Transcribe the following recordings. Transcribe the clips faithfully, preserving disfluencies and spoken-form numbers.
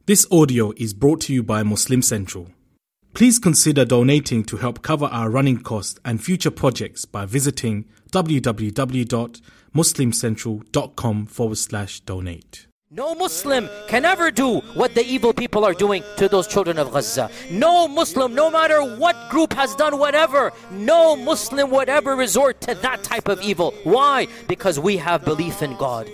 This audio is brought to you by Muslim Central. Please consider donating to help cover our running costs and future projects by visiting www.muslimcentral.com forward slash donate. No Muslim can ever do what the evil people are doing to those children of Gaza. No Muslim, no matter what group has done whatever, no Muslim would ever resort to that type of evil. Why? Because we have belief in God.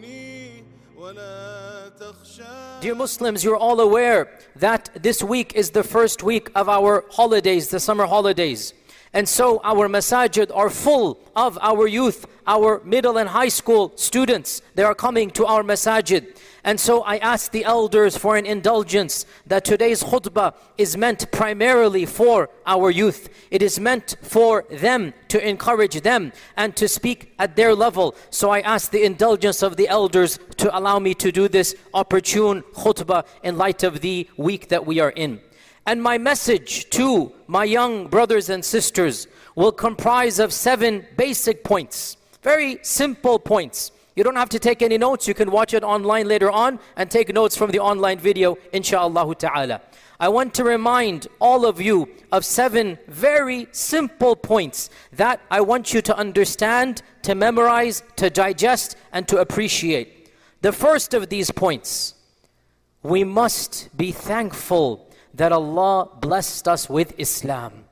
Dear Muslims, you're all aware that this week is the first week of our holidays, the summer holidays. And so our masajid are full of our youth, our middle and high school students. They are coming to our masajid. And so I asked the elders for an indulgence that today's khutbah is meant primarily for our youth. It is meant for them, to encourage them and to speak at their level. So I asked the indulgence of the elders to allow me to do this opportune khutbah in light of the week that we are in. And my message to my young brothers and sisters will comprise of seven basic points. Very simple points. You don't have to take any notes. You can watch it online later on and take notes from the online video, insha'Allah ta'ala. I want to remind all of you of seven very simple points that I want you to understand, to memorize, to digest, and to appreciate. The first of these points, we must be thankful that Allah blessed us with Islam.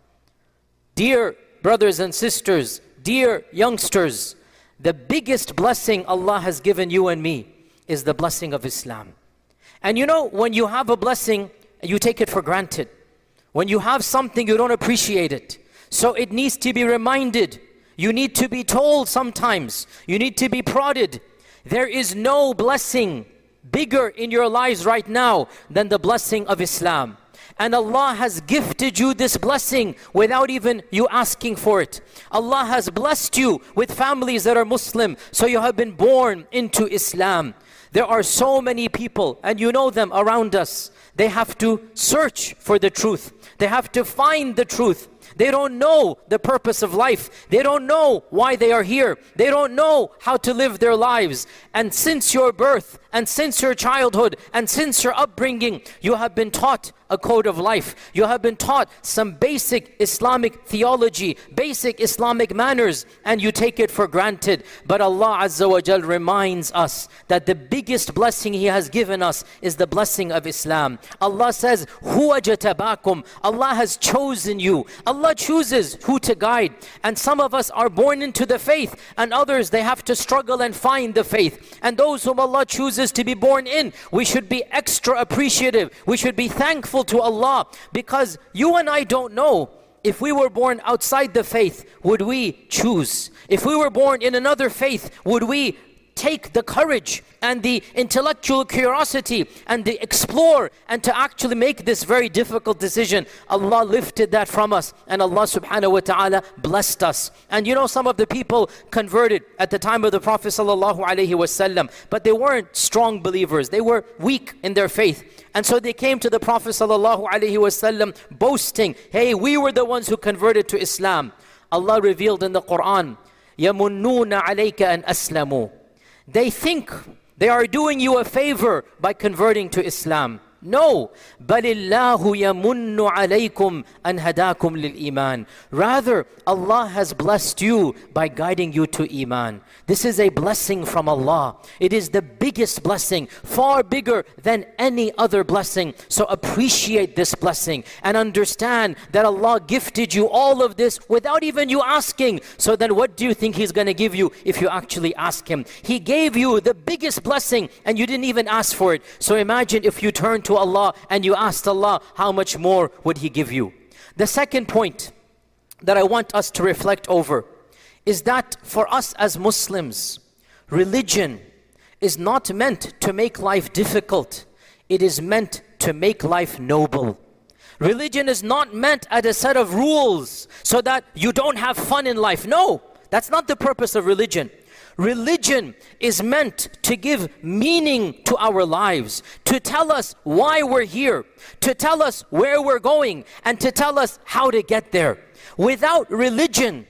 Dear brothers and sisters, dear youngsters, the biggest blessing Allah has given you and me is the blessing of Islam. And you know, when you have a blessing, you take it for granted. When you have something, you don't appreciate it. So it needs to be reminded. You need to be told sometimes. You need to be prodded. There is no blessing bigger in your lives right now than the blessing of Islam. And Allah has gifted you this blessing without even you asking for it. Allah has blessed you with families that are Muslim, so you have been born into Islam. There are so many people, and you know them around us. They have to search for the truth. They have to find the truth. They don't know the purpose of life. They don't know why they are here. They don't know how to live their lives. And since your birth, and since your childhood, and since your upbringing, you have been taught a code of life. You have been taught some basic Islamic theology, basic Islamic manners, and you take it for granted. But Allah Azza wa Jal reminds us that the biggest blessing He has given us is the blessing of Islam. Allah says, Huwa jatabakum. Allah has chosen you. Allah chooses who to guide. And some of us are born into the faith, and others, they have to struggle and find the faith. And those whom Allah chooses to be born in, we should be extra appreciative. We should be thankful to Allah, because you and I don't know if we were born outside the faith, would we choose? If we were born in another faith, would we take the courage and the intellectual curiosity and the explore and to actually make this very difficult decision? Allah lifted that from us, and Allah subhanahu wa ta'ala blessed us. And you know, some of the people converted at the time of the Prophet sallallahu alaihi wasallam, but they weren't strong believers. They were weak in their faith. And so they came to the Prophet sallallahu alaihi wasallam boasting, hey, we were the ones who converted to Islam. Allah revealed in the Quran, يَمُنُّونَ عَلَيْكَ أَنْ أَسْلَمُوا. They think they are doing you a favor by converting to Islam. No. بَلِ اللَّهُ يَمُنُّ عَلَيْكُمْ أَنْ هَدَاكُمْ لِلْإِيمَانِ. Rather, Allah has blessed you by guiding you to Iman. This is a blessing from Allah. It is the biggest blessing, far bigger than any other blessing. So appreciate this blessing and understand that Allah gifted you all of this without even you asking. So then what do you think He's going to give you if you actually ask Him? He gave you the biggest blessing and you didn't even ask for it. So imagine if you turn to Allah and you asked Allah, how much more would He give you? The second point that I want us to reflect over is that for us as Muslims, religion is not meant to make life difficult. It is meant to make life noble. Religion is not meant as a set of rules so that you don't have fun in life. No, that's not the purpose of religion. Religion is meant to give meaning to our lives, to tell us why we're here, to tell us where we're going, and to tell us how to get there. Without religion,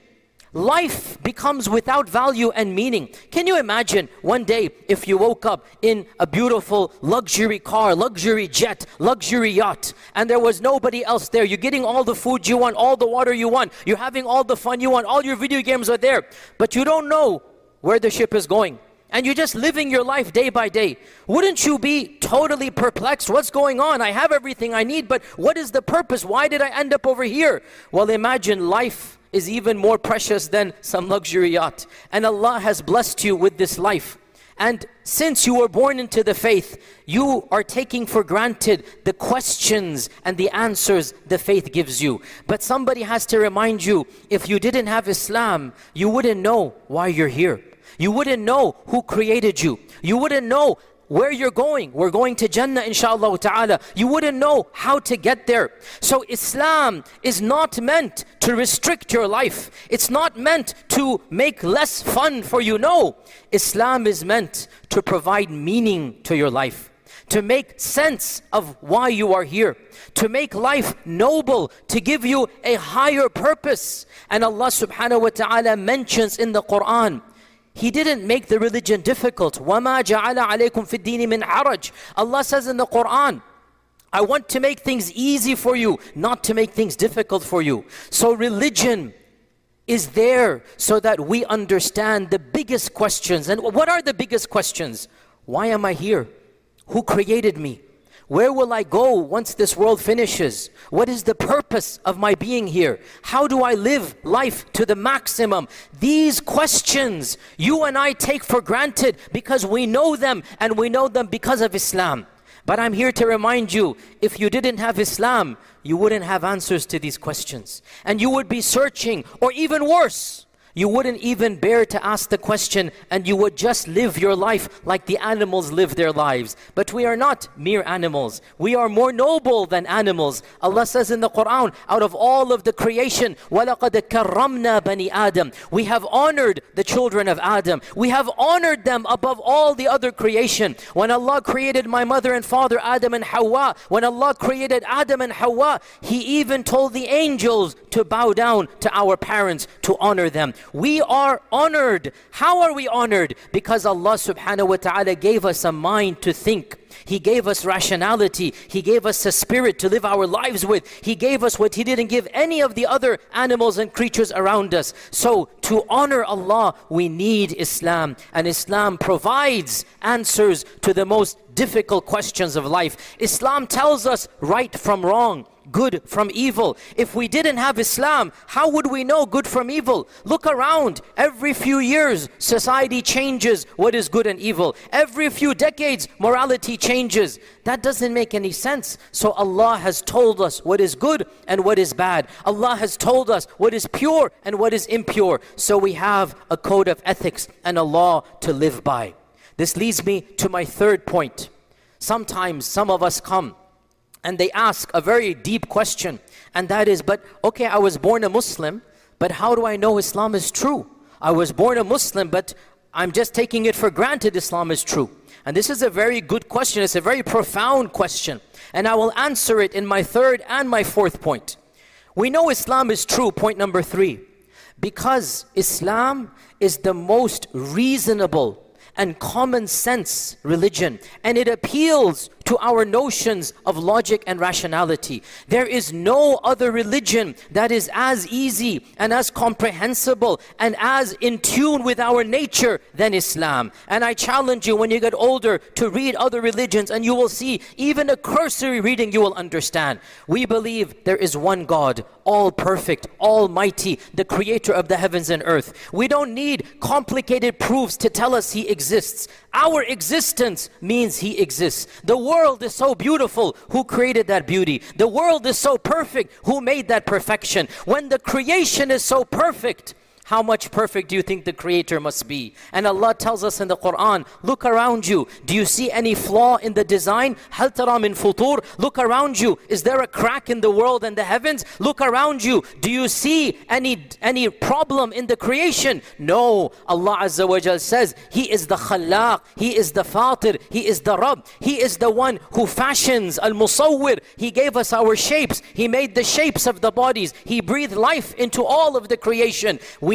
life becomes without value and meaning. Can you imagine one day if you woke up in a beautiful luxury car, luxury jet, luxury yacht, and there was nobody else there? You're getting all the food you want, all the water you want, you're having all the fun you want, all your video games are there, but you don't know where the ship is going. And you're just living your life day by day. Wouldn't you be totally perplexed? What's going on? I have everything I need, but what is the purpose? Why did I end up over here? Well, imagine life is even more precious than some luxury yacht. And Allah has blessed you with this life. And since you were born into the faith, you are taking for granted the questions and the answers the faith gives you. But somebody has to remind you, if you didn't have Islam, you wouldn't know why you're here. You wouldn't know who created you. You wouldn't know where you're going. We're going to Jannah inshallah ta'ala. You wouldn't know how to get there. So Islam is not meant to restrict your life. It's not meant to make less fun for you. No. Islam is meant to provide meaning to your life, to make sense of why you are here, to make life noble, to give you a higher purpose. And Allah subhanahu wa ta'ala mentions in the Quran, He didn't make the religion difficult. وَمَا جَعَلَ عَلَيْكُمْ فِي الدِّينِ مِنْ حَرَجٍ. Allah says in the Quran, I want to make things easy for you, not to make things difficult for you. So religion is there so that we understand the biggest questions. And what are the biggest questions? Why am I here? Who created me? Where will I go once this world finishes? What is the purpose of my being here? How do I live life to the maximum? These questions you and I take for granted because we know them, and we know them because of Islam. But I'm here to remind you, if you didn't have Islam, you wouldn't have answers to these questions. And you would be searching, or even worse, you wouldn't even bear to ask the question, and you would just live your life like the animals live their lives. But we are not mere animals. We are more noble than animals. Allah says in the Quran, out of all of the creation, وَلَقَدْ كَرَّمْنَا بَنِي آدَمَ. We have honored the children of Adam. We have honored them above all the other creation. When Allah created my mother and father, Adam and Hawa, when Allah created Adam and Hawa, He even told the angels to bow down to our parents, to honor them. We are honored. How are we honored? Because Allah subhanahu wa ta'ala gave us a mind to think. He gave us rationality. He gave us a spirit to live our lives with. He gave us what He didn't give any of the other animals and creatures around us. So to honor Allah, we need Islam. And Islam provides answers to the most difficult questions of life. Islam tells us right from wrong, good from evil. If we didn't have Islam, how would we know good from evil? Look around. Every few years, society changes what is good and evil. Every few decades, morality changes. That doesn't make any sense. So Allah has told us what is good and what is bad. Allah has told us what is pure and what is impure. So we have a code of ethics and a law to live by. This leads me to my third point. Sometimes some of us come and they ask a very deep question, and that is, but okay, I was born a Muslim, but how do I know Islam is true? I was born a Muslim, but I'm just taking it for granted Islam is true. And this is a very good question. It's a very profound question. And I will answer it in my third and my fourth point. We know Islam is true, point number three, because Islam is the most reasonable and common sense religion, and it appeals to our notions of logic and rationality. There is no other religion that is as easy and as comprehensible and as in tune with our nature than Islam. And I challenge you, when you get older, to read other religions, and you will see, even a cursory reading you will understand. We believe there is one God, all perfect, almighty, the creator of the heavens and earth. We don't need complicated proofs to tell us He exists. Our existence means He exists. The world is so beautiful. Who created that beauty? The world is so perfect. Who made that perfection? When the creation is so perfect, how much perfect do you think the Creator must be? And Allah tells us in the Quran, look around you. Do you see any flaw in the design? هَلْ تَرَى مِنْ فُطُورٍ. Look around you. Is there a crack in the world and the heavens? Look around you. Do you see any, any problem in the creation? No. Allah Azza wa Jal says, He is the Khallaq. He is the Fatir. He is the Rabb. He is the one who fashions, Al-Musawwir. He gave us our shapes. He made the shapes of the bodies. He breathed life into all of the creation. We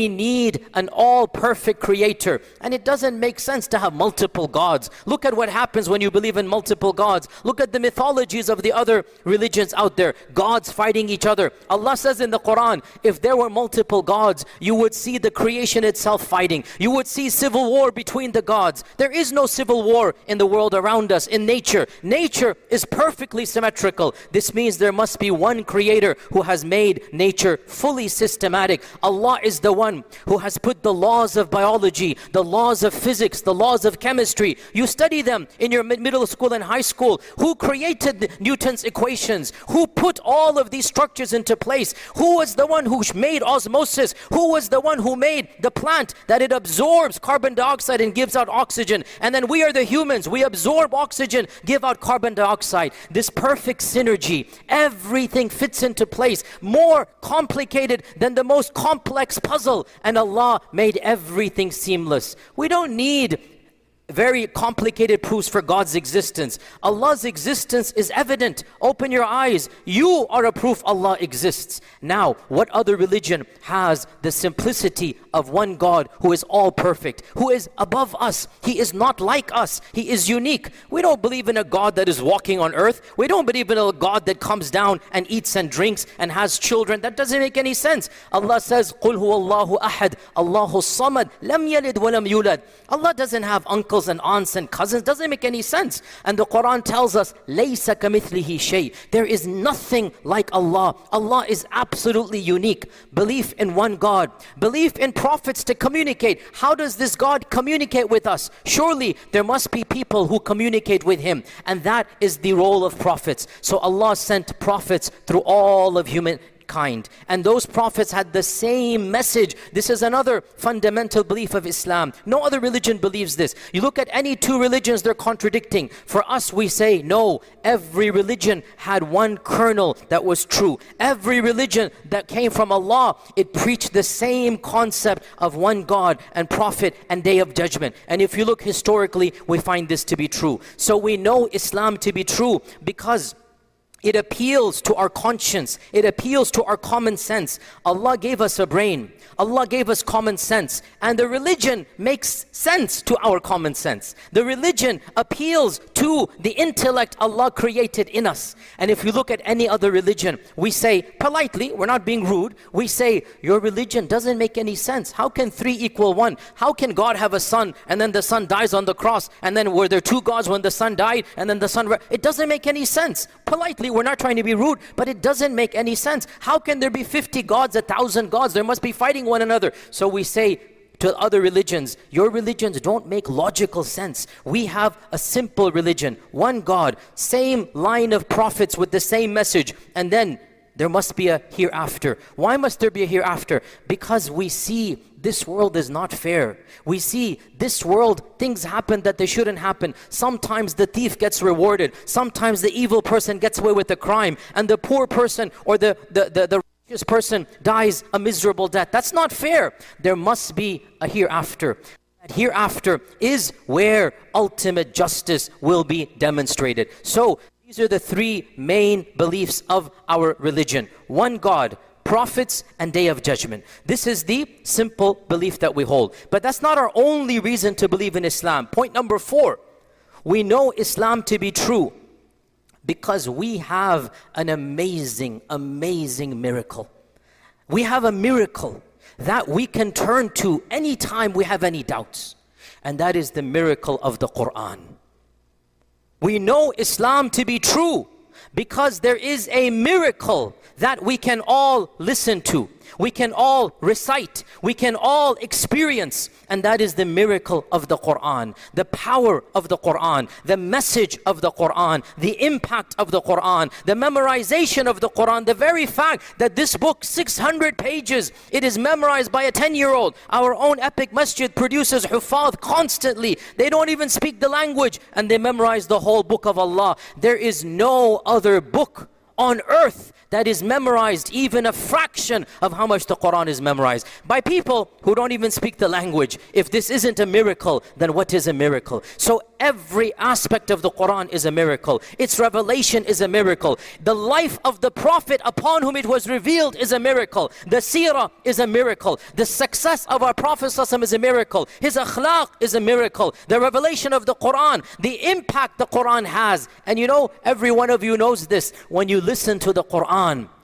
We need an all-perfect creator. And it doesn't make sense to have multiple gods. Look at what happens when you believe in multiple gods. Look at the mythologies of the other religions out there. Gods fighting each other. Allah says in the Quran, if there were multiple gods, you would see the creation itself fighting. You would see civil war between the gods. There is no civil war in the world around us, in nature. Nature is perfectly symmetrical. This means there must be one creator who has made nature fully systematic. Allah is the one who has put the laws of biology, the laws of physics, the laws of chemistry. You study them in your mid middle school and high school. Who created Newton's equations? Who put all of these structures into place? Who was the one who made osmosis? Who was the one who made the plant that it absorbs carbon dioxide and gives out oxygen? And then we are the humans. We absorb oxygen, give out carbon dioxide. This perfect synergy, everything fits into place. More complicated than the most complex puzzle. And Allah made everything seamless. We don't need very complicated proofs for God's existence. Allah's existence is evident. Open your eyes. You are a proof Allah exists. Now, what other religion has the simplicity of one God who is all perfect, who is above us? He is not like us. He is unique. We don't believe in a God that is walking on earth. We don't believe in a God that comes down and eats and drinks and has children. That doesn't make any sense. Allah says, قُلْ هُوَ اللَّهُ أَحَدٌ اللَّهُ الصَّمَدُ لَمْ يَلِدْ وَلَمْ يُولَدْ. Allah doesn't have uncles and aunts and cousins. Doesn't make any sense. And the Quran tells us, لَيْسَ كَمِثْلِهِ شَيْءٍ. There is nothing like Allah. Allah is absolutely unique. Belief in one God. Belief in prophets to communicate. How does this God communicate with us? Surely there must be people who communicate with Him. And that is the role of prophets. So Allah sent prophets through all of human kind, and those prophets had the same message. This is another fundamental belief of Islam. No other religion believes this. You look at any two religions, they're contradicting. For us, we say no. Every religion had one kernel that was true. Every religion that came from Allah, it preached the same concept of one God and prophet and day of judgment. And if you look historically, we find this to be true. So we know Islam to be true because it appeals to our conscience. It appeals to our common sense. Allah gave us a brain. Allah gave us common sense. And the religion makes sense to our common sense. The religion appeals to the intellect Allah created in us. And if you look at any other religion, we say politely, we're not being rude, we say, your religion doesn't make any sense. How can three equal one? How can God have a son and then the son dies on the cross? And then were there two gods when the son died and then the son... It doesn't make any sense. Politely, we're not trying to be rude, but it doesn't make any sense. How can there be fifty gods, a thousand gods? There must be fighting one another. So we say to other religions, your religions don't make logical sense. We have a simple religion, one God, same line of prophets with the same message, and then there must be a hereafter. Why must there be a hereafter? Because we see this world is not fair. We see this world, things happen that they shouldn't happen. Sometimes the thief gets rewarded. Sometimes the evil person gets away with the crime. And the poor person or the, the, the, the righteous person dies a miserable death. That's not fair. There must be a hereafter. That hereafter is where ultimate justice will be demonstrated. So, these are the three main beliefs of our religion. One God, prophets, and day of judgment. This is the simple belief that we hold. But that's not our only reason to believe in Islam. Point number four, we know Islam to be true because we have an amazing, amazing miracle. We have a miracle that we can turn to anytime we have any doubts. And that is the miracle of the Quran. We know Islam to be true because there is a miracle that we can all listen to. We can all recite. We can all experience. And that is the miracle of the Quran. The power of the Quran. The message of the Quran. The impact of the Quran. The memorization of the Quran. The very fact that this book, six hundred pages, it is memorized by a ten-year-old. Our own Epic Masjid produces huffaz constantly. They don't even speak the language and they memorize the whole book of Allah. There is no other book on earth that is memorized even a fraction of how much the Quran is memorized by people who don't even speak the language. If this isn't a miracle, then what is a miracle? So every aspect of the Quran is a miracle. Its revelation is a miracle. The life of the Prophet upon whom it was revealed is a miracle. The seerah is a miracle. The success of our Prophet ﷺ is a miracle. His akhlaq is a miracle. The revelation of the Quran, the impact the Quran has. And you know, every one of you knows this. When you listen to the Quran,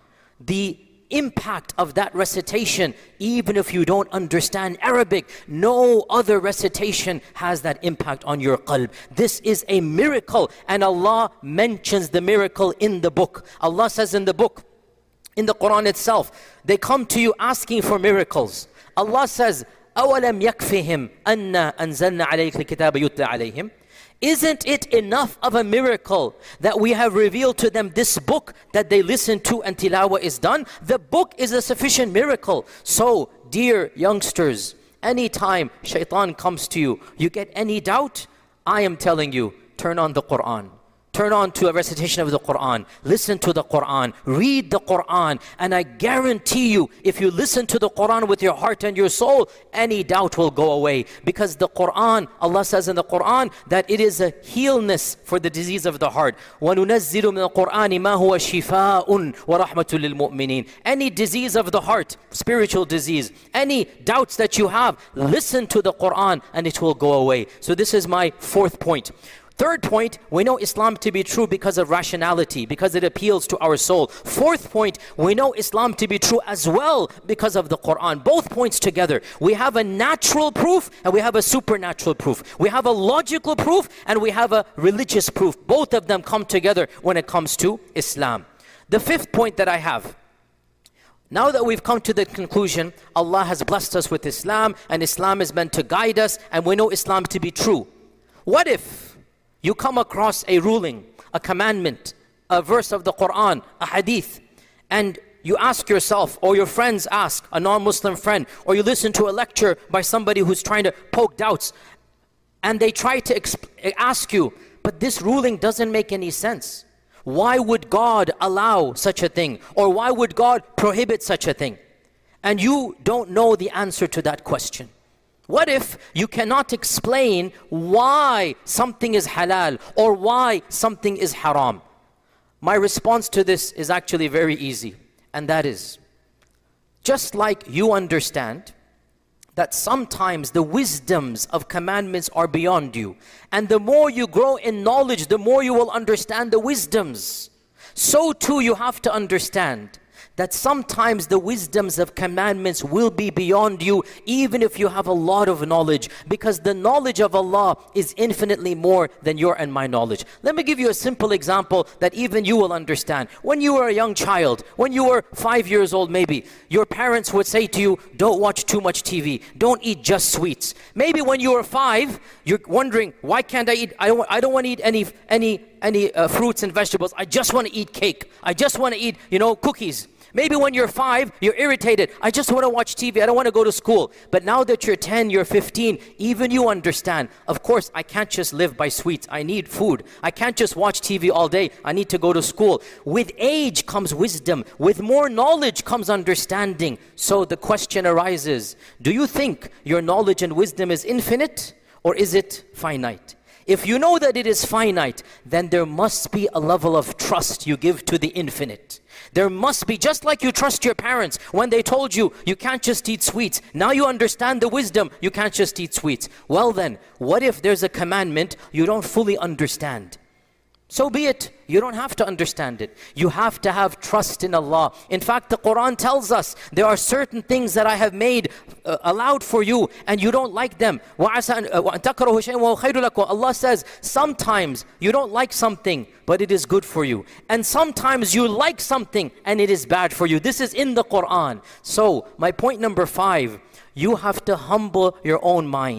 the impact of that recitation, even if you don't understand Arabic, no other recitation has that impact on your qalb. This is a miracle, and Allah mentions the miracle in the book. Allah says in the book, in the Quran itself, they come to you asking for miracles. Allah says, أَوَلَمْ يَكْفِهِمْ أَنَّا أَنزَلْنَا عَلَيْكَ الْكِتَابَ يُتْلَى عَلَيْهِمْ. Isn't it enough of a miracle that we have revealed to them this book that they listen to and tilawah is done? The book is a sufficient miracle. So, dear youngsters, anytime shaitan comes to you, you get any doubt, I am telling you, turn on the Quran. Turn on to a recitation of the Quran. Listen to the Quran. Read the Quran. And I guarantee you, if you listen to the Quran with your heart and your soul, any doubt will go away. Because the Quran, Allah says in the Quran, that it is a healness for the disease of the heart. وَنُنَزِّلُ مِنَ الْقُرْآنِ مَا هُوَ شِفَاءٌ وَرَحْمَةٌ لِلْمُؤْمِنِينَ. Any disease of the heart, spiritual disease, any doubts that you have, listen to the Quran and it will go away. So this is my fourth point. Third point, we know Islam to be true because of rationality, because it appeals to our soul. Fourth point, we know Islam to be true as well because of the Quran. Both points together. We have a natural proof and we have a supernatural proof. We have a logical proof and we have a religious proof. Both of them come together when it comes to Islam. The fifth point that I have, now that we've come to the conclusion, Allah has blessed us with Islam and Islam is meant to guide us and we know Islam to be true. What if you come across a ruling, a commandment, a verse of the Quran, a hadith, and you ask yourself, or your friends ask, a non-Muslim friend, or you listen to a lecture by somebody who's trying to poke doubts, and they try to ask you, but this ruling doesn't make any sense. Why would God allow such a thing? Or why would God prohibit such a thing? And you don't know the answer to that question. What if you cannot explain why something is halal or why something is haram? My response to this is actually very easy, and that is, just like you understand that sometimes the wisdoms of commandments are beyond you, and the more you grow in knowledge, the more you will understand the wisdoms. So too you have to understand that sometimes the wisdoms of commandments will be beyond you even if you have a lot of knowledge, because the knowledge of Allah is infinitely more than your and my knowledge. Let me give you a simple example that even you will understand. When you were a young child, when you were five years old maybe, your parents would say to you, don't watch too much T V, don't eat just sweets. Maybe when you were five, you're wondering, why can't I eat, I don't, I don't want to eat any, any, any uh, fruits and vegetables, I just want to eat cake, I just want to eat, you know, cookies. Maybe when you're five, you're irritated. I just want to watch T V. I don't want to go to school. But now that you're ten, you're fifteen, even you understand, of course, I can't just live by sweets. I need food. I can't just watch T V all day. I need to go to school. With age comes wisdom. With more knowledge comes understanding. So the question arises, do you think your knowledge and wisdom is infinite or is it finite? If you know that it is finite, then there must be a level of trust you give to the infinite. There must be, just like you trust your parents when they told you, you can't just eat sweets. Now you understand the wisdom, you can't just eat sweets. Well then, what if there's a commandment you don't fully understand? So be it. You don't have to understand it. You have to have trust in Allah. In fact, the Quran tells us there are certain things that I have made uh, allowed for you and you don't like them. Allah says, sometimes you don't like something, but it is good for you. And sometimes you like something and it is bad for you. This is in the Quran. So, my point number five, you have to humble your own mind.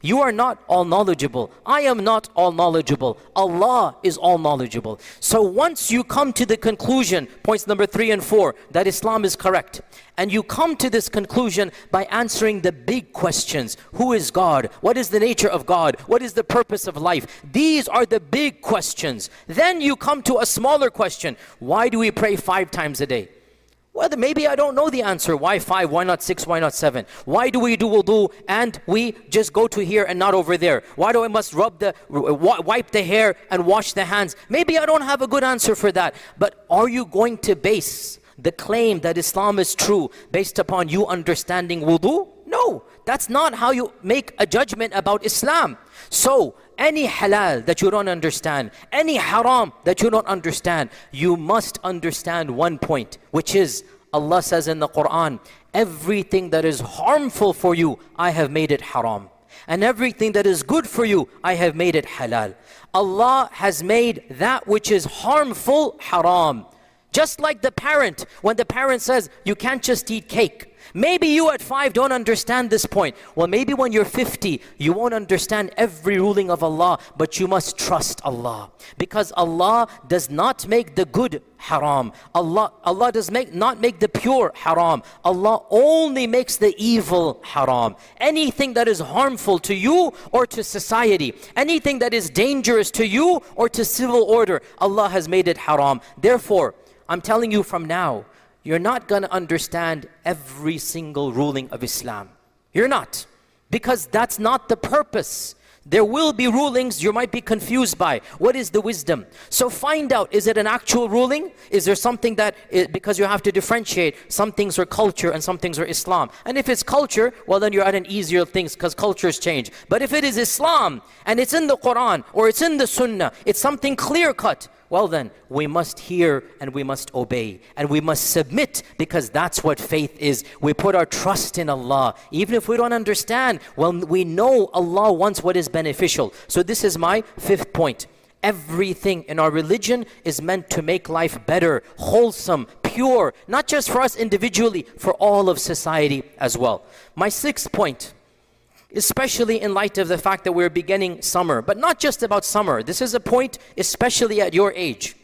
You are not all knowledgeable. I am not all knowledgeable. Allah is all knowledgeable. So once you come to the conclusion, points number three and four, that Islam is correct, and you come to this conclusion by answering the big questions. Who is God? What is the nature of God? What is the purpose of life? These are the big questions. Then you come to a smaller question. Why do we pray five times a day? Well, maybe I don't know the answer. Why five? Why not six? Why not seven? Why do we do wudu and we just go to here and not over there? Why do I must rub the, wipe the hair and wash the hands? Maybe I don't have a good answer for that. But are you going to base the claim that Islam is true based upon you understanding wudu? No, that's not how you make a judgment about Islam. So, any halal that you don't understand, any haram that you don't understand, you must understand one point, which is, Allah says in the Quran, everything that is harmful for you, I have made it haram. And everything that is good for you, I have made it halal. Allah has made that which is harmful haram. Just like the parent, when the parent says, you can't just eat cake. Maybe you at five don't understand this point. Well, maybe when you're fifty, you won't understand every ruling of Allah, but you must trust Allah. Because Allah does not make the good haram. Allah, Allah does make, not make the pure haram. Allah only makes the evil haram. Anything that is harmful to you or to society, anything that is dangerous to you or to civil order, Allah has made it haram. Therefore, I'm telling you from now, you're not going to understand every single ruling of Islam. You're not. Because that's not the purpose. There will be rulings you might be confused by. What is the wisdom? So find out, is it an actual ruling? Is there something that, it, because you have to differentiate, some things are culture and some things are Islam. And if it's culture, well then you're at an easier thing because cultures change. But if it is Islam and it's in the Quran or it's in the Sunnah, it's something clear cut, well then, we must hear and we must obey. And we must submit because that's what faith is. We put our trust in Allah. Even if we don't understand, well, we know Allah wants what is beneficial. So this is my fifth point. Everything in our religion is meant to make life better, wholesome, pure. Not just for us individually, for all of society as well. My sixth point, especially in light of the fact that we're beginning summer, but not just about summer. This is a point especially at your age.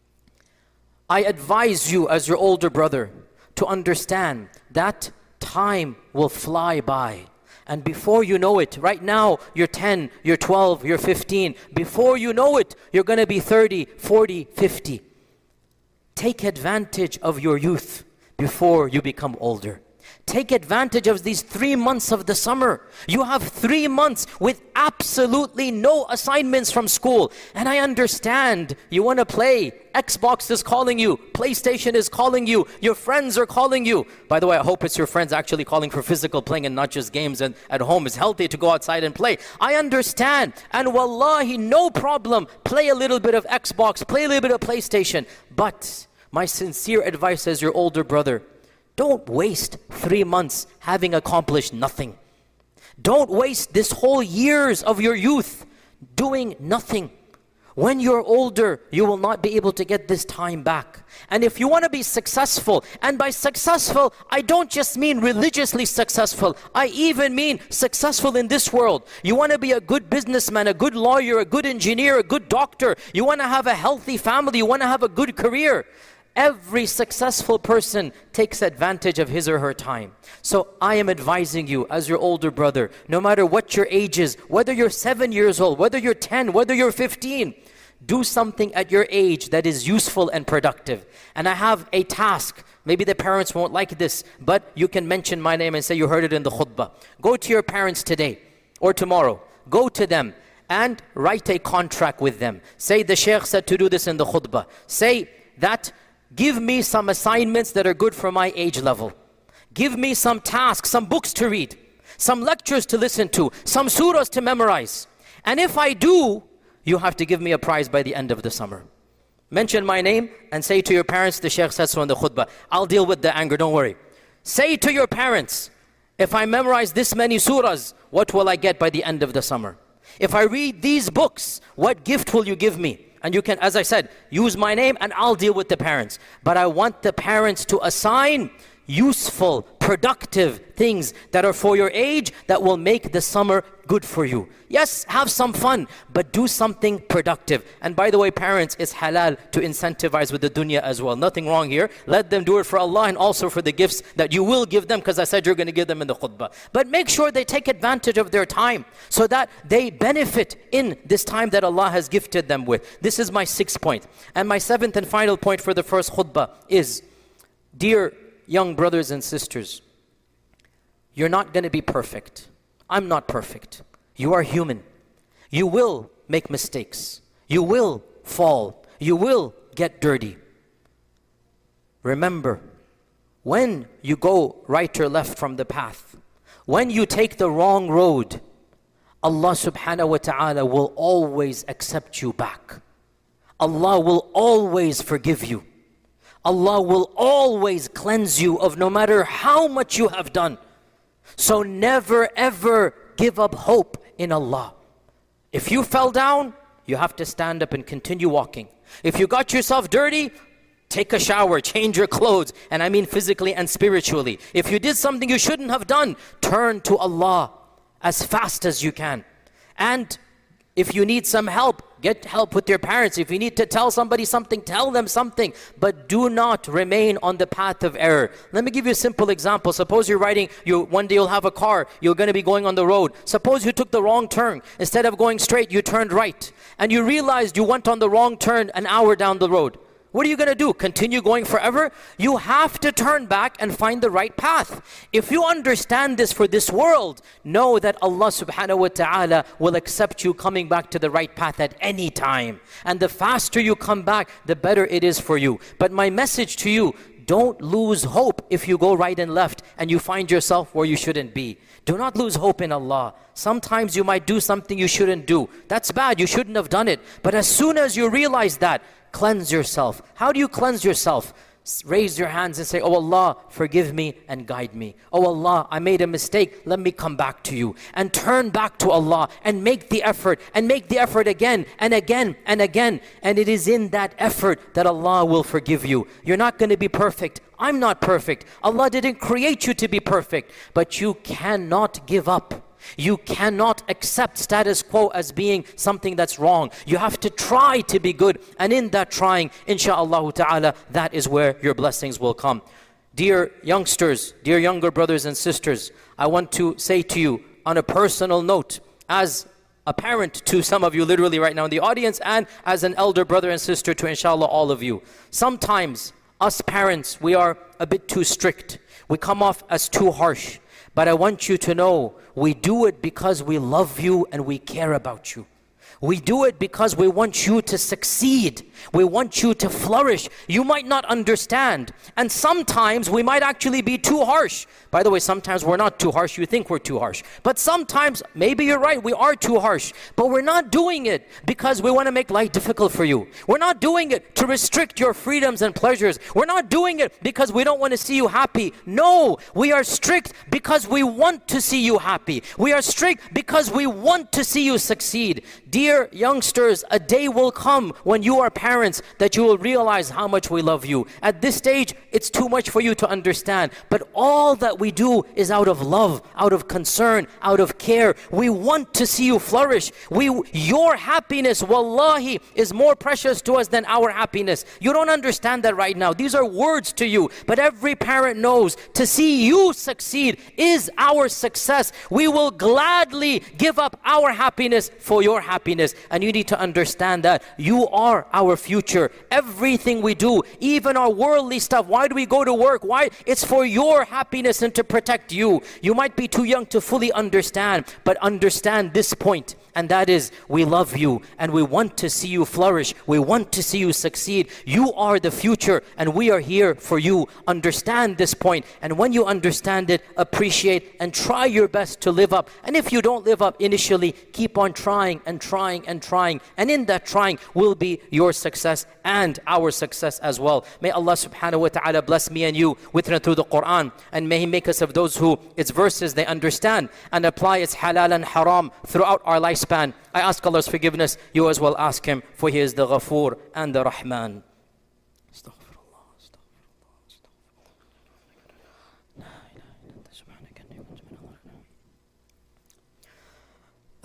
I advise you as your older brother to understand that time will fly by. And before you know it, right now you're ten, you're twelve, you're fifteen. Before you know it, you're going to be thirty, forty, fifty. Take advantage of your youth before you become older. Take advantage of these three months of the summer. You have three months with absolutely no assignments from school. And I understand you want to play. Xbox is calling you. PlayStation is calling you. Your friends are calling you. By the way, I hope it's your friends actually calling for physical playing and not just games. And at home it's healthy to go outside and play. I understand. And wallahi, no problem. Play a little bit of Xbox. Play a little bit of PlayStation. But my sincere advice as your older brother, don't waste three months having accomplished nothing. Don't waste this whole years of your youth doing nothing. When you're older, you will not be able to get this time back. And if you want to be successful, and by successful, I don't just mean religiously successful. I even mean successful in this world. You want to be a good businessman, a good lawyer, a good engineer, a good doctor. You want to have a healthy family. You want to have a good career. Every successful person takes advantage of his or her time. So I am advising you as your older brother, no matter what your age is, whether you're seven years old, whether you're ten, whether you're fifteen, do something at your age that is useful and productive. And I have a task. Maybe the parents won't like this, but you can mention my name and say you heard it in the khutbah. Go to your parents today or tomorrow. Go to them and write a contract with them. Say the Shaykh said to do this in the khutbah. Say that, give me some assignments that are good for my age level. Give me some tasks, some books to read, some lectures to listen to, some surahs to memorize. And if I do, you have to give me a prize by the end of the summer. Mention my name and say to your parents, the Shaykh said so in the khutbah. I'll deal with the anger, don't worry. Say to your parents, if I memorize this many surahs, what will I get by the end of the summer? If I read these books, what gift will you give me? And you can, as I said, use my name and I'll deal with the parents. But I want the parents to assign useful, productive things that are for your age that will make the summer good for you. Yes, have some fun, but do something productive. And by the way, parents, it's halal to incentivize with the dunya as well. Nothing wrong here. Let them do it for Allah and also for the gifts that you will give them, because I said you're going to give them in the khutbah. But make sure they take advantage of their time so that they benefit in this time that Allah has gifted them with. This is my sixth point. And my seventh and final point for the first khutbah is, dear young brothers and sisters, you're not going to be perfect. I'm not perfect. You are human. You will make mistakes. You will fall. You will get dirty. Remember, when you go right or left from the path, when you take the wrong road, Allah subhanahu wa ta'ala will always accept you back. Allah will always forgive you. Allah will always cleanse you of no matter how much you have done. So never ever give up hope in Allah. If you fell down, you have to stand up and continue walking. If you got yourself dirty, take a shower, change your clothes, and I mean physically and spiritually. If you did something you shouldn't have done, turn to Allah as fast as you can. And if you need some help, get help with your parents. If you need to tell somebody something, tell them something. But do not remain on the path of error. Let me give you a simple example. Suppose you're riding, you, one day you'll have a car, you're going to be going on the road. Suppose you took the wrong turn. Instead of going straight, you turned right. And you realized you went on the wrong turn an hour down the road. What are you going to do? Continue going forever? You have to turn back and find the right path. If you understand this for this world, know that Allah subhanahu wa ta'ala will accept you coming back to the right path at any time. And the faster you come back, the better it is for you. But my message to you, don't lose hope if you go right and left and you find yourself where you shouldn't be. Do not lose hope in Allah. Sometimes you might do something you shouldn't do. That's bad, you shouldn't have done it. But as soon as you realize that, cleanse yourself. How do you cleanse yourself? Raise your hands and say, oh Allah, forgive me and guide me. Oh Allah, I made a mistake, let me come back to you. And turn back to Allah and make the effort and make the effort again and again and again. And it is in that effort that Allah will forgive you. You're not going to be perfect. I'm not perfect. Allah didn't create you to be perfect. But you cannot give up. You cannot accept status quo as being something that's wrong. You have to try to be good. And in that trying, insha'Allah ta'ala, that is where your blessings will come. Dear youngsters, dear younger brothers and sisters, I want to say to you on a personal note, as a parent to some of you literally right now in the audience, and as an elder brother and sister to inshallah all of you. Sometimes us parents, we are a bit too strict. We come off as too harsh. But I want you to know, we do it because we love you and we care about you. We do it because we want you to succeed. We want you to flourish. You might not understand. And sometimes we might actually be too harsh. By the way, sometimes we're not too harsh. You think we're too harsh. But sometimes, maybe you're right, we are too harsh. But we're not doing it because we want to make life difficult for you. We're not doing it to restrict your freedoms and pleasures. We're not doing it because we don't want to see you happy. No, we are strict because we want to see you happy. We are strict because we want to see you succeed. Dear youngsters, a day will come when you are parents that you will realize how much we love you. At this stage, it's too much for you to understand. But all that we do is out of love, out of concern, out of care. We want to see you flourish. We, your happiness, wallahi, is more precious to us than our happiness. You don't understand that right now. These are words to you. But every parent knows to see you succeed is our success. We will gladly give up our happiness for your happiness. And you need to understand that you are our future. Everything we do, even our worldly stuff, why do we go to work? Why? It's for your happiness and to protect you. You might be too young to fully understand, but understand this point. And that is, we love you and we want to see you flourish. We want to see you succeed. You are the future and we are here for you. Understand this point. And when you understand it, appreciate and try your best to live up. And if you don't live up initially, keep on trying and trying and trying. And in that trying will be your success and our success as well. May Allah subhanahu wa ta'ala bless me and you with and through the Quran. And may He make us of those who its verses they understand and apply its halal and haram throughout our lifespan. I ask Allah's forgiveness. You as well ask Him, for He is the Ghafoor and the Rahman.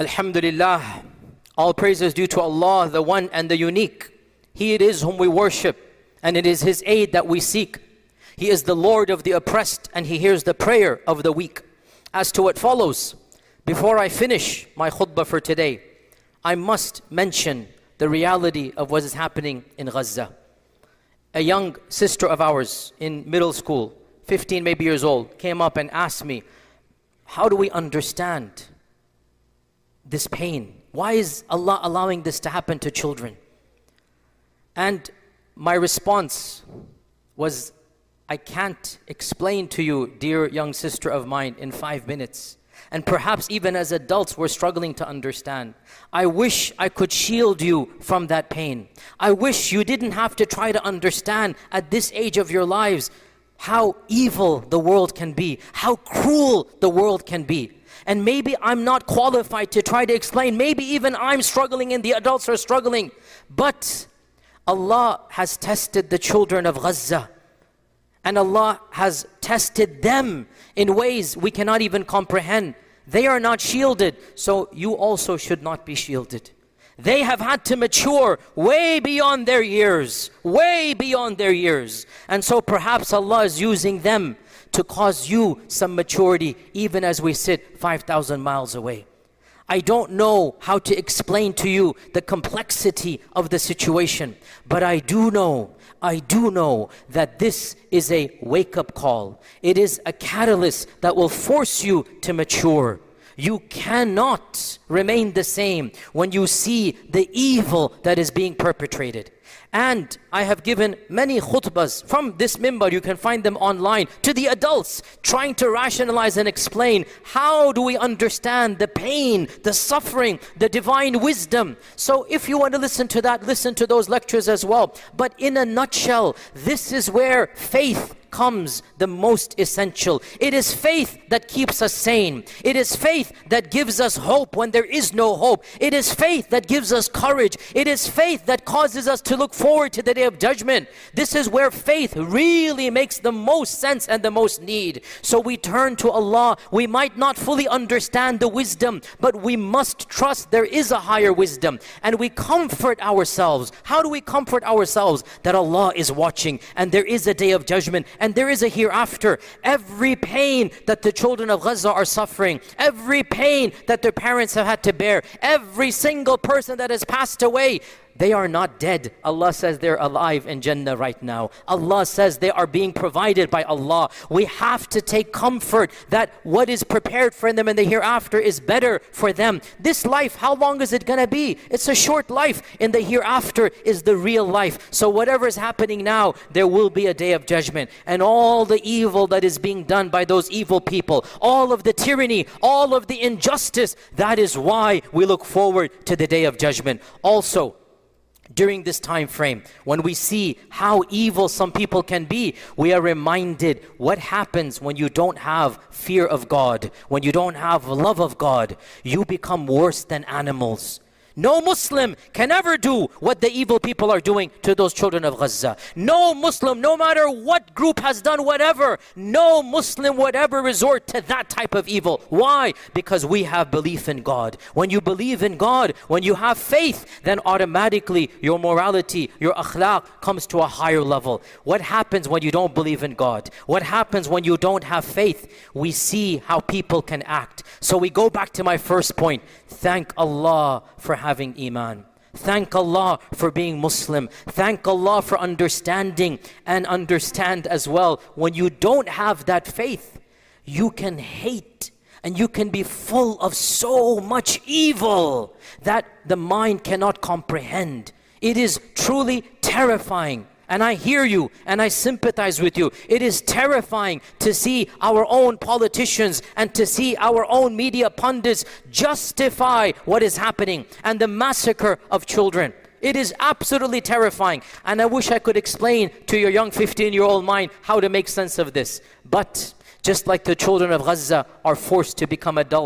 Alhamdulillah, all praise is due to Allah, the one and the unique. He it is whom we worship, and it is His aid that we seek. He is the Lord of the oppressed, and He hears the prayer of the weak. As to what follows, before I finish my khutbah for today, I must mention the reality of what is happening in Gaza. A young sister of ours in middle school, fifteen maybe years old, came up and asked me, how do we understand this pain? Why is Allah allowing this to happen to children? And my response was, I can't explain to you, dear young sister of mine, in five minutes. And perhaps even as adults, we're struggling to understand. I wish I could shield you from that pain. I wish you didn't have to try to understand at this age of your lives how evil the world can be, how cruel the world can be. And maybe I'm not qualified to try to explain. Maybe even I'm struggling and the adults are struggling. But Allah has tested the children of Gaza. And Allah has tested them in ways we cannot even comprehend. They are not shielded, so you also should not be shielded. They have had to mature way beyond their years, way beyond their years. And so perhaps Allah is using them to cause you some maturity, even as we sit five thousand miles away. I don't know how to explain to you the complexity of the situation, but I do know, I do know that this is a wake-up call. It is a catalyst that will force you to mature. You cannot remain the same when you see the evil that is being perpetrated. And I have given many khutbahs from this minbar, you can find them online, to the adults, trying to rationalize and explain how do we understand the pain, the suffering, the divine wisdom. So if you want to listen to that, listen to those lectures as well. But in a nutshell, this is where faith comes the most essential. It is faith that keeps us sane. It is faith that gives us hope when there is no hope. It is faith that gives us courage. It is faith that causes us to look forward to the day of judgment. This is where faith really makes the most sense and the most need. So we turn to Allah. We might not fully understand the wisdom, but we must trust there is a higher wisdom. And we comfort ourselves. How do we comfort ourselves? That Allah is watching and there is a day of judgment. And there is a hereafter. Every pain that the children of Gaza are suffering, every pain that their parents have had to bear, every single person that has passed away, they are not dead. Allah says they're alive in Jannah right now. Allah says they are being provided by Allah. We have to take comfort that what is prepared for them in the hereafter is better for them. This life, how long is it going to be? It's a short life. In the hereafter is the real life. So whatever is happening now, there will be a day of judgment. And all the evil that is being done by those evil people, all of the tyranny, all of the injustice, that is why we look forward to the day of judgment. Also, during this time frame, when we see how evil some people can be, we are reminded what happens when you don't have fear of God, when you don't have love of God. You become worse than animals. No Muslim can ever do what the evil people are doing to those children of Gaza. No Muslim, no matter what group has done whatever, no Muslim would ever resort to that type of evil. Why? Because we have belief in God. When you believe in God, when you have faith, then automatically your morality, your akhlaq comes to a higher level. What happens when you don't believe in God? What happens when you don't have faith? We see how people can act. So we go back to my first point. Thank Allah for having Iman. Thank Allah for being Muslim. Thank Allah for understanding, and understand as well, when you don't have that faith, you can hate and you can be full of so much evil that the mind cannot comprehend. It is truly terrifying. And I hear you and I sympathize with you. It is terrifying to see our own politicians and to see our own media pundits justify what is happening and the massacre of children. It is absolutely terrifying. And I wish I could explain to your young fifteen-year-old mind how to make sense of this. But just like the children of Gaza are forced to become adults,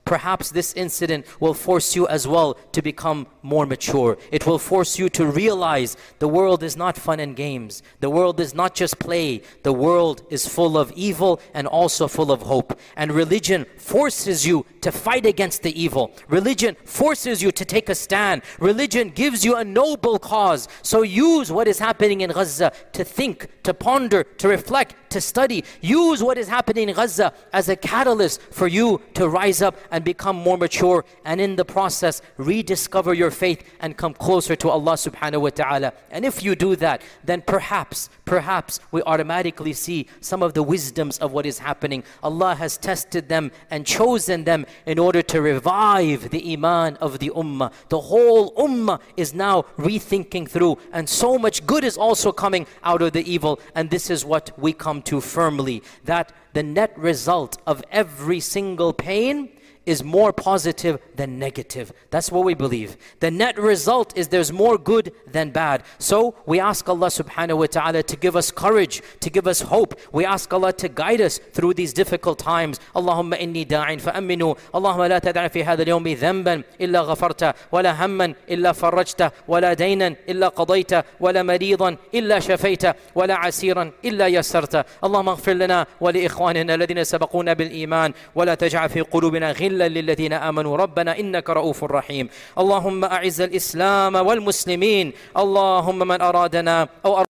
perhaps this incident will force you as well to become more mature. It will force you to realize the world is not fun and games. The world is not just play. The world is full of evil and also full of hope. And religion forces you to fight against the evil. Religion forces you to take a stand. Religion gives you a noble cause. So use what is happening in Gaza to think, to ponder, to reflect, to study. Use what is happening in Gaza as a catalyst for you to rise up and become more mature, and in the process rediscover your faith and come closer to Allah subhanahu wa ta'ala. And if you do that, then perhaps, perhaps we automatically see some of the wisdoms of what is happening. Allah has tested them and chosen them in order to revive the iman of the ummah. The whole ummah is now rethinking through, and so much good is also coming out of the evil. And this is what we come to firmly, that the net result of every single pain is more positive than negative. That's what we believe. The net result is there's more good than bad. So we ask Allah subhanahu wa ta'ala to give us courage, to give us hope. We ask Allah to guide us through these difficult times. Allahumma inni da'in fa'aminu. Allahumma la tad'a fi hadha al-yawmi dhanban illa ghafarta, wala hamman illa farajta, wala daynan illa qadayta, wala maridan illa shafayta, wala asiran illa yassarta. Allahumma ighfir lana wa li ikhwanina alladhina sabaquna bil iman, wala taj'al fi qulubina ghillan للذين آمنوا ربنا إنك رؤوف رحيم. اللهم أعز الإسلام والمسلمين. اللهم من أرادنا أو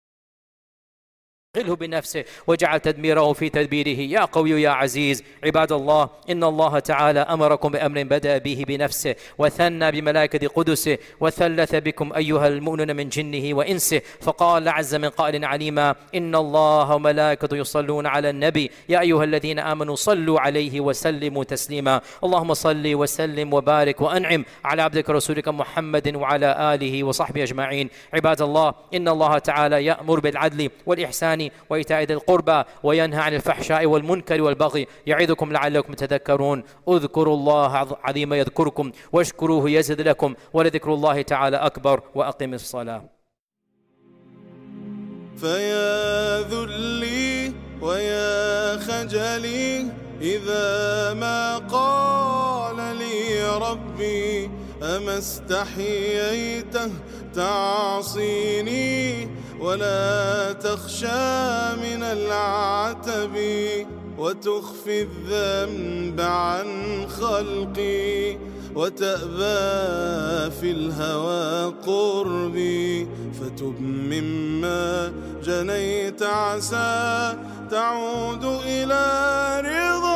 غله بنفسه وجعل تدميره في تدبيره يا قوي يا عزيز. عباد الله، إن الله تعالى أمركم بأمر بدأ به بنفسه وثنى بملائكة قدسه وثلث بكم أيها المؤمنون من جنه وإنسه، فقال عز من قائل عليما: إن الله وملائكته يصلون على النبي يا أيها الذين آمنوا صلوا عليه وسلموا تسليما. اللهم صل وسلم وبارك وأنعم على عبدك رسولك محمد وعلى آله وصحبه أجمعين. عباد الله، إن الله تعالى يأمر بالعدل والإحسان وإيتاء ذي القربى وينهى عن الفحشاء والمنكر والبغي يعظكم لعلكم تذكرون. اذكروا الله عظيما يذكركم واشكروه يزد لكم ولذكر الله تعالى أكبر. وأقم الصلاة. فيا ذلي ويا خجلي إذا ما قال لي ربي أما استحييته تعصيني ولا تخشى من العتب وتخفي الذنب عن خلقي وتأبى في الهوى قربي فتب مما جنيت عسى تعود إلى رضا